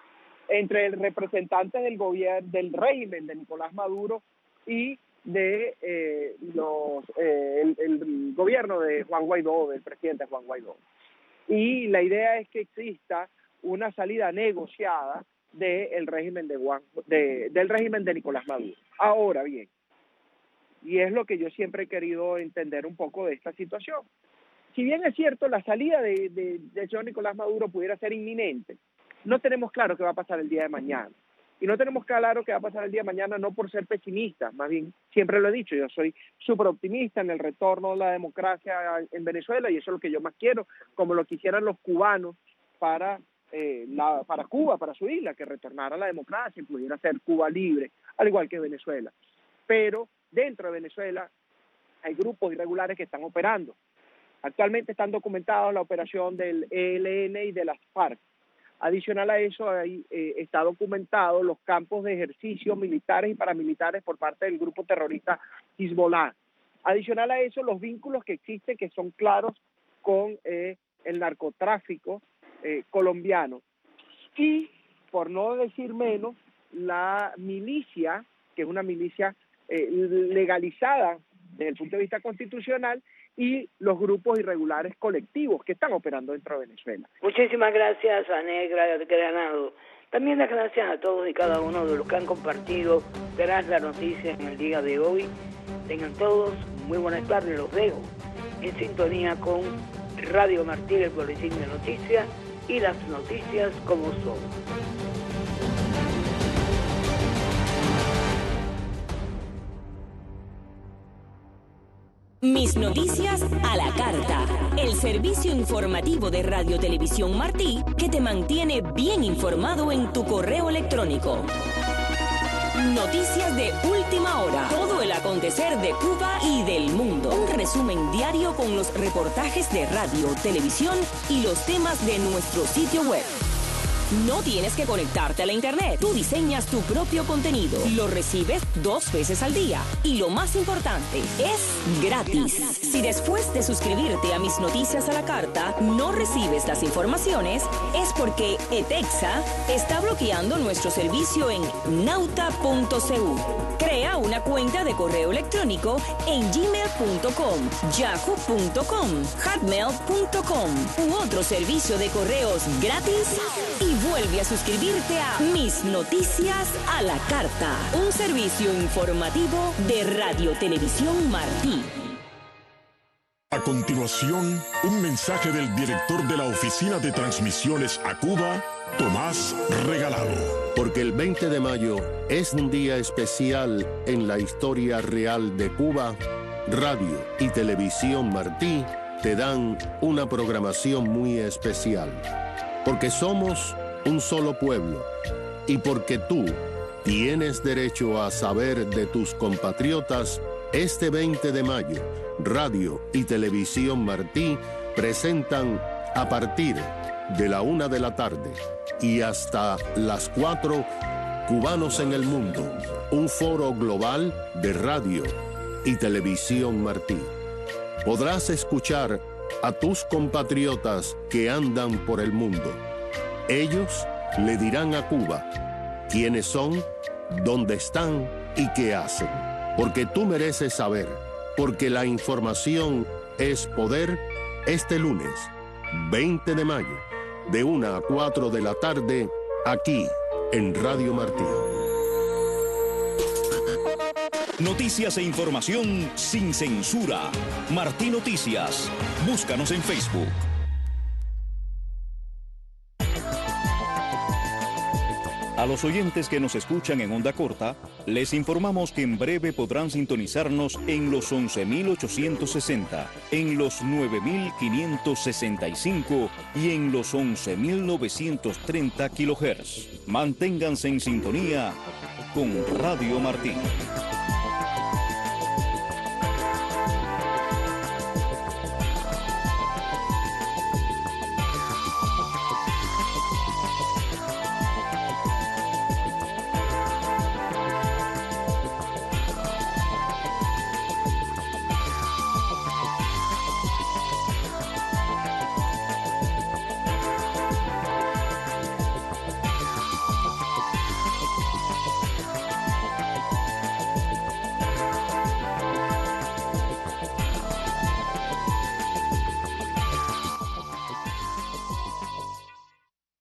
entre el representante del gobierno, del régimen de Nicolás Maduro y de el gobierno de Juan Guaidó, del presidente Juan Guaidó. Y la idea es que exista una salida negociada del régimen del régimen de Nicolás Maduro. Ahora bien, y es lo que yo siempre he querido entender un poco de esta situación. Si bien es cierto, la salida del señor Nicolás Maduro pudiera ser inminente, no tenemos claro qué va a pasar el día de mañana. Y no tenemos claro qué va a pasar el día de mañana no por ser pesimistas, más bien, siempre lo he dicho, yo soy súper optimista en el retorno de la democracia en Venezuela, y eso es lo que yo más quiero, como lo quisieran los cubanos para Cuba, para su isla, que retornara la democracia y pudiera ser Cuba libre, al igual que Venezuela. Pero dentro de Venezuela hay grupos irregulares que están operando. Actualmente están documentados la operación del ELN y de las FARC. Adicional a eso, ahí está documentado los campos de ejercicio militares y paramilitares por parte del grupo terrorista Hezbollah. Adicional a eso, los vínculos que existen, que son claros con el narcotráfico colombiano. Y, por no decir menos, la milicia, que es una milicia legalizada desde el punto de vista constitucional, y los grupos irregulares colectivos que están operando dentro de Venezuela. Muchísimas gracias a Negra Granado. También las gracias a todos y cada uno de los que han compartido Tras la Noticia en el día de hoy. Tengan todos muy buenas tardes, los dejo en sintonía con Radio Martí, el boletín de noticias y las noticias como son. Mis Noticias a la Carta, el servicio informativo de Radio Televisión Martí que te mantiene bien informado en tu correo electrónico. Noticias de última hora, todo el acontecer de Cuba y del mundo. Un resumen diario con los reportajes de radio, televisión y los temas de nuestro sitio web. No tienes que conectarte a la internet. Tú diseñas tu propio contenido. Lo recibes 2 veces al día. Y lo más importante, es gratis. Si después de suscribirte a Mis Noticias a la Carta no recibes las informaciones, es porque ETEXA está bloqueando nuestro servicio en nauta.cu. Crea una cuenta de correo electrónico en gmail.com, yahoo.com, hotmail.com u otro servicio de correos gratis y vuelve a suscribirte a Mis Noticias a la Carta, un servicio informativo de Radio Televisión Martí. A continuación, un mensaje del director de la Oficina de Transmisiones a Cuba, Tomás Regalado. Porque el 20 de mayo es un día especial en la historia real de Cuba, Radio y Televisión Martí te dan una programación muy especial. Porque somos un solo pueblo y porque tú tienes derecho a saber de tus compatriotas, este 20 de mayo, Radio y Televisión Martí presentan a partir de la 1 de la tarde y hasta las 4, Cubanos en el Mundo, un foro global de Radio y Televisión Martí. Podrás escuchar a tus compatriotas que andan por el mundo. Ellos le dirán a Cuba quiénes son, dónde están y qué hacen. Porque tú mereces saber, porque la información es poder. Este lunes, 20 de mayo, de 1 a 4 de la tarde, aquí en Radio Martí. Noticias e información sin censura. Martí Noticias. Búscanos en Facebook. A los oyentes que nos escuchan en onda corta, les informamos que en breve podrán sintonizarnos en los 11.860, en los 9.565 y en los 11.930 kHz. Manténganse en sintonía con Radio Martí.